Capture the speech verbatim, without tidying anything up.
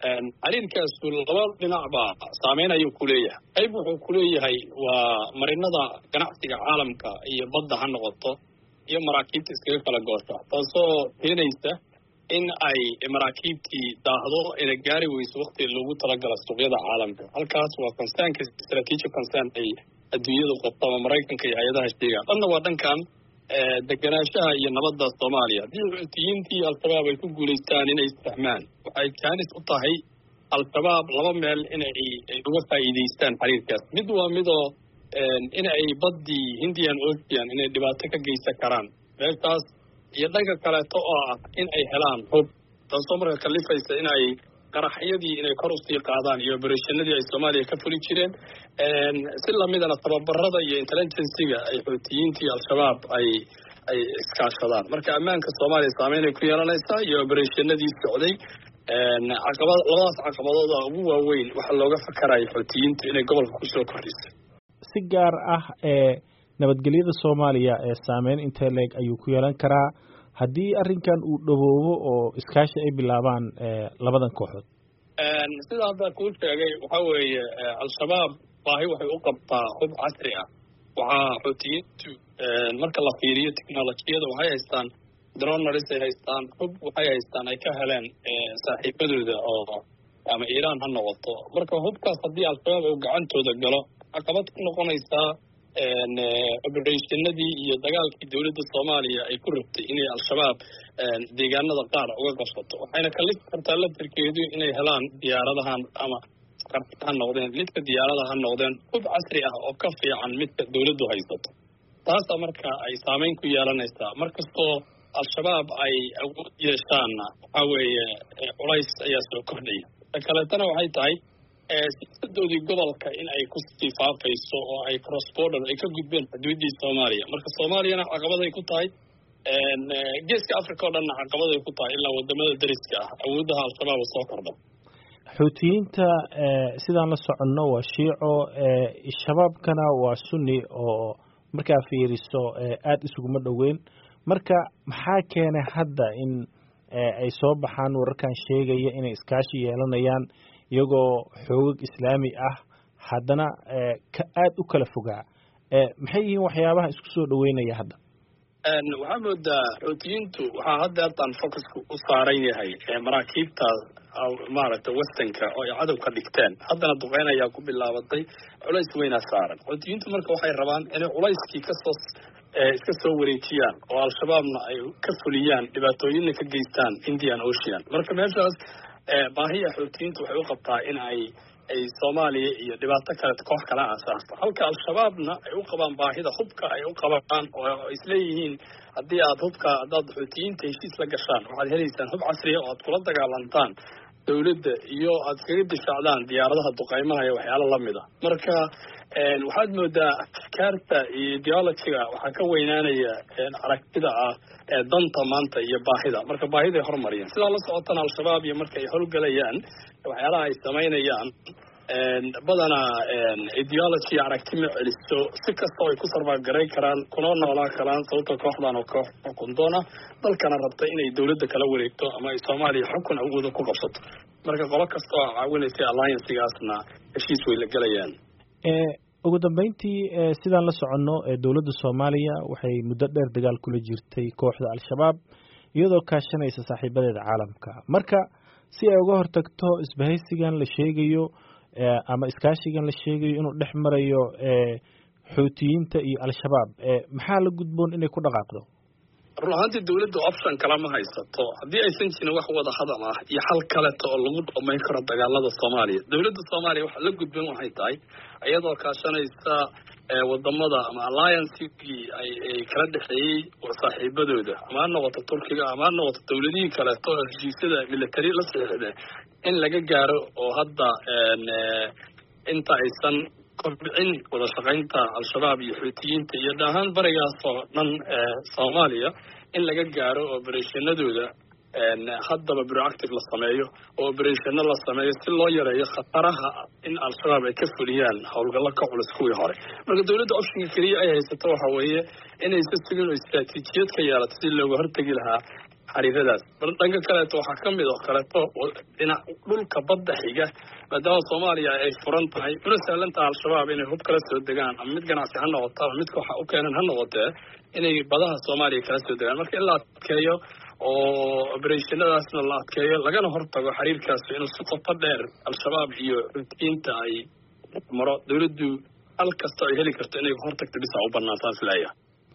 xiriirkaas laba dhinac baa saameyn ayuu ku leeyahay. qayb wuxuu ku leeyahay waa marinada ganacsiga caalamka iyo badda ha noqoto iyo maraakiibta iskaga kala goosha, taasoo keenaysa in ay maraakiibtii daahdo ina gaari weyso waqti loogu talagala suuqyada caalamka. halkaas waa concernka strategic concern ay adduunyadu qabto ama maraykanka iyo hay-adaha sheega. dhanna waa dhankan deganaanshaha iyo nabadda Soomaaliya. haddii xuutiyiintii al-shabaab ay ku guulaystaan inay isfahmaan, waxay kaanis u tahay al-shabaab laba meel inay uga faa'iidaystaan xiriirkaas. mid waa midoo in ay baddii Indian Ocean inay dhibaato ka geysan karaan meeshaas, iyo dhanka kaleeto oo ah in ay helaan hub, taasoo marka kalifaysa in ay qaraxyadii inay kor usii qaadaan iyo operationnadii ay Soomaaliya ka fuli jireen. si lamidana tababarada iyo intelligencega ay xuutiyiintii al-shabaab ay ay iskaashadaan. marka ammaanka Soomaaliya saameyn ay ku yeelanaysaa iyo operationnadii socday. caqabad labadaas caqabadooda ugu waaweyn waxaa looga fakarayo xuutiyiinta inay gobolka kusoo kordhiso. si gaar ah ee nabadgelyada Soomaaliya ee saameyn intee leeg ayuu ku yeelan karaa haddii arrinkan uu dhawoobo oo iskaashi ay bilaabaan labadan kooxood? sida hadda kuu sheegay waxaa weeye al-shabaab baahi waxay u qabtaa hub casri ah. waxaa xuutiyiintu marka la fiiriyo technolojiyada waxay haystaan dronaris ay haystaan hub waxay haystaan ay ka heleen saaxiibadooda oo ama Iiraan ha noqoto. marka hubkaas haddii al-shabaab uu gacantooda galo caqabad ku noqonaysaa operationnadii iyo dagaalkii dowladda Soomaaliya ay ku rabtay inay al-shabaab deegaanada qaar uga qabsato. waxayna kalif kartaa laftirkeedu inay helaan diyaaradahan ama ha noqdeen lidka diyaaradaha ha noqdeen hub casri ah oo ka fiican midka dowladdu haysato. taasa marka ay saameyn ku yeelanaysaa. markastoo al-shabaab ay awood yeeshaanna waxaa weeye culays ayaa soo kordhaya. ta kaleetana waxay tahay siyaasadoodii gobolka in ay kusii faafayso oo ay cross border ay ka gudbeen xuduudii Soomaaliya. marka Soomaaliyana caqabaday ku tahay, geeska Afrika oo dhanna caqabaday ku tahay ilaa wadamada dariska ah awoodaha al-shabaab soo kordha. xuutiyiinta sidaan la soconno waa shiico, shabaabkana waa sunni oo markaa fiiriso aada isuguma dhoweyn. marka maxaa keenay hadda in ay soo baxaan wararkan sheegaya inay iskaashi yeelanayaan iyagoo xoogag islaami ah haddana ka aada u kala fogaa? maxay yihiin waxyaabaha isku soo dhaweynaya hadda? waxaa moodaa xuutiyiintu waxaa hadda haddaan focusku u saaran yahay maraakiibta maaragtay westernka oo ay cadow ka dhigteen. haddana duqeyn ayaa ku bilaabatay, culays weynaa saaran. xuutiyiintu marka waxay rabaan inay culayskii kasoo iska soo wareejiyaan oo al-shabaabna ay ka fuliyaan dhibaatooyinna ka geystaan Indian Ocean. marka meeshaas baahiya xuutiyiintu waxay u qabtaa in ay ay Soomaaliya iyo dhibaato kale koox kala aasaasto, halka al-shabaabna ay u qabaan baahida hubka ay u qabaan oo isleeyihiin haddii aad hubka haddaad xuutiyiinta heshiis la gashaan waxaad helaysaan hub casriya oo aad kula dagaalantaan dowladda iyo aad kaga difaacdaan diyaaradaha duqaymaha iyo waxyaalo lamid a. marka waxaad moodaa afkaarta iyo ideologiga waxaa ka weynaanaya aragtida ah ee danta maanta iyo baahida. marka baahiday hormariyeen. sidaa la socotana al-shabaab iyo marka ay howlgalayaan waxyaalaha ay samaynayaan badanaa ideology aragti ma celiso. si kastoo ay ku sarbaagaray karaan kuna noolaa karaan sababta kooxdan oo koox xukun doona dalkana rabta inay dowladda kala wareegto ama ay Soomaaliya xukun awooda ku qabsato. marka qolo kastoo caawinaysa alliance-gaasna heshiis way la galayaan. ugu dambeyntii sidaan la soconno dowladda Soomaaliya waxay muddo dheer dagaal kula jirtay kooxda al-shabaab iyadoo kaashanaysa saaxiibadeeda caalamka. marka si ay uga hortagto isbahaysigan la sheegayo ama iskaashigan la sheegayo inuu dhex marayo xuutiyiinta iyo al-shabaab, maxaa la gudboon inay ku dhaqaaqdo? run ahaantii dowladda option kale ma haysato haddii aysan jirin wax wada hadal ah iyo xal kaleto oo lagu dhamayn karo dagaalada Soomaaliya. dowladda Soomaaliya waxa la gudboon waxay tahay iyadoo kaashanaysa wadamada ama alliance-kii ay kala dhexeeyay saaxiibadooda ama ha noqoto Turkiga ama ha noqoto dowladihii kaleto oo heshiisyada military la saxiixday in laga gaaro oo hadda inta aysan kobcin wada shaqaynta al-shabaab iyo xuutiyiinta iyo dhahaan barigaas oo dhan Soomaaliya in laga gaaro operationnadooda haddaba proactive la sameeyo oo operationno la sameeyo si loo yareeyo khataraha in al-shabaab ay ka fuliyaan howlgallo ka culus kuwii hore. marka dowladda optionka keliya ay haysato waxa weeye inay si sugin oo istaraatiijiyad ka yeelato si looga hortagi lahaa xariiradaas bal dhanka kaleeto waxaa ka mid oo kaleeto dhinac dhulka badda xiga maadaama soomaaliya ay furan tahay una sahlantaha al-shabaab inay hub kala soo degaan ama mid ganacsi ha noqoto ama midka waxa u keenan ha noqotee inay badaha soomaaliya kala soo degaan marka in la adkeeyo oo oberatiinadaasna la adkeeyo lagana hortago xiriirkaasi inuu si qoto dheer al-shabaab iyo rutiinta ay maro dawladdu hal kasta ay heli karto inay hortagto dhisa u bannaan saas leeyahay